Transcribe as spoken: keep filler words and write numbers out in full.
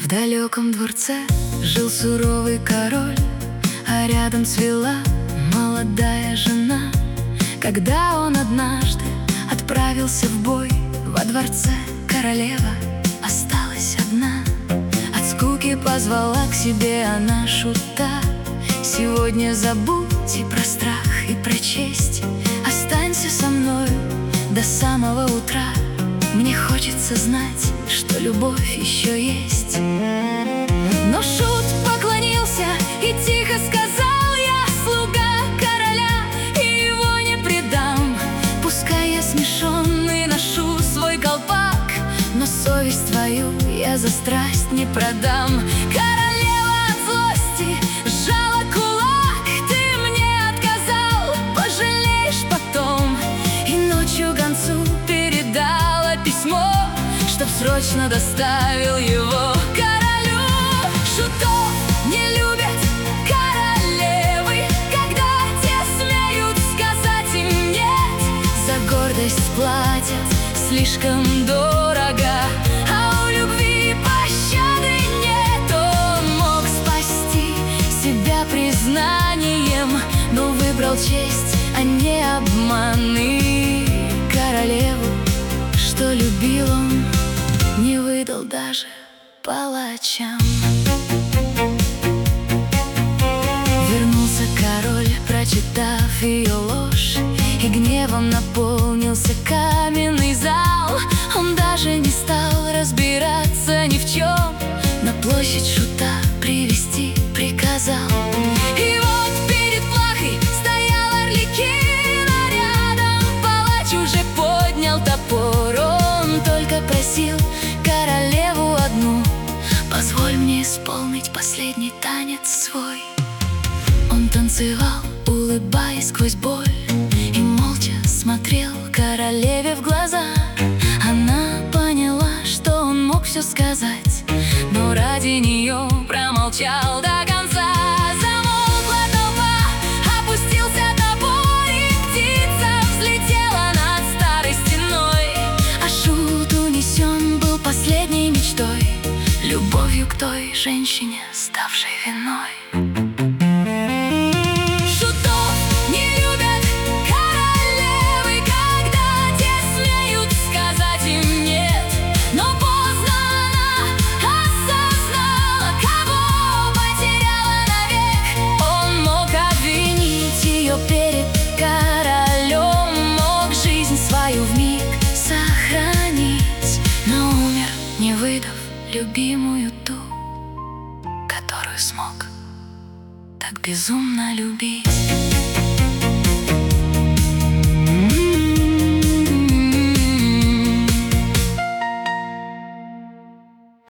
В далеком дворце жил суровый король, а рядом цвела молодая жена. Когда он однажды отправился в бой, во дворце королева осталась одна. От скуки позвала к себе она шута: «Сегодня забудьте про страх и про честь, останься со мною до самого утра. Мне хочется знать, что любовь еще есть». Но шут поклонился и тихо сказал: «Я слуга короля, и его не предам. Пускай я смешонный ношу свой колпак, но совесть твою я за страсть не продам». Королева от злости сжала кулак: «Ты мне отказал, пожалеешь потом». И ночью гонцу передала письмо, чтоб срочно доставил его королю. Шутов не любят королевы, когда те смеют сказать им нет. За гордость платят слишком дорого, а у любви пощады нет. Он мог спасти себя признанием, но выбрал честь, а не обманы. Королеву, что любил он, не выдал даже палачам. Вернулся король, прочитав ее ложь, и гневом наполнился каменный зал. Он даже не стал разбираться ни в чем, на площадь шута привести приказал. И вот перед плахой стоял Арлекин, а рядом палач уже поднял топор. Он только просил королеву одну: «Позволь мне исполнить последний танец свой». Он танцевал, улыбаясь сквозь боль, и молча смотрел королеве в глаза. Она поняла, что он мог все сказать, но ради нее промолчал до конца. Замолкла толпа, опустился топор, и птица взлетела над старой стеной. А шут унесен был последней мечтой, любовью к той женщине, ставшей виной. Перед королем мог жизнь свою вмиг сохранить, но умер, не выдав любимую ту, которую смог так безумно любить.